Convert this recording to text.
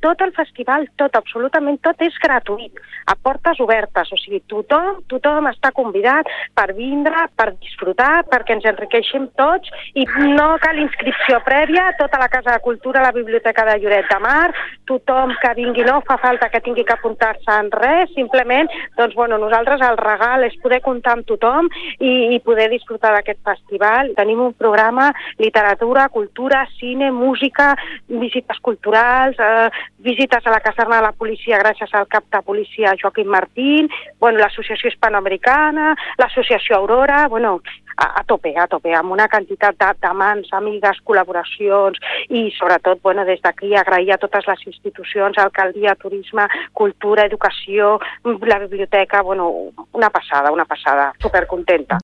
tot el festival, tot, absolutament tot és gratuït, a portes obertes, o sigui, tothom està convidat per vindre, per disfrutar, perquè ens enriqueixem tots i no cal inscripció prèvia, tota la Casa de Cultura, la Biblioteca de Lloret de Mar, tothom que vingui, no fa falta que tingui que apuntar-se en res, simplement, doncs, bueno, nosaltres el regal és poder comptar amb tothom i poder disfrutar d'aquest festival. Tenim un programa, literatura, cultura, cine, música, visites culturals, visites a la caserna de la policia gràcies al cap de policia Joaquim Martín, bueno, l'associació hispanoamericana, l'associació Aurora, bueno, a tope, amb una quantitat de mans, amigues, col·laboracions i sobretot, bueno, des d'aquí agrair a totes les institucions, alcaldia, turisme, cultura, educació, la biblioteca, bueno, una passada, supercontenta.